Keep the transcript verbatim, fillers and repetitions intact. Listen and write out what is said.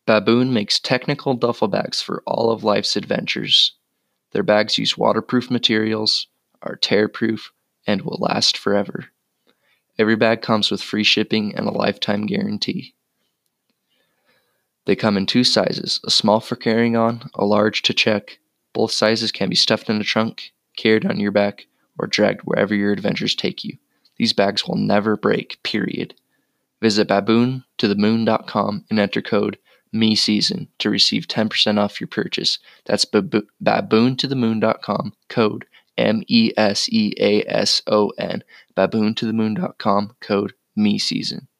Baboon makes technical duffel bags for all of life's adventures. Their bags use waterproof materials, are tear-proof, and will last forever. Every bag comes with free shipping and a lifetime guarantee. They come in two sizes, a small for carrying on, a large to check. Both sizes can be stuffed in a trunk, carried on your back, or dragged wherever your adventures take you. These bags will never break, period. Visit baboon to the moon dot com and enter code MeSeason to receive ten percent off your purchase. That's bab- baboon to the moon dot com, code M E S E A S O N, baboon to the moon dot com, code MeSeason.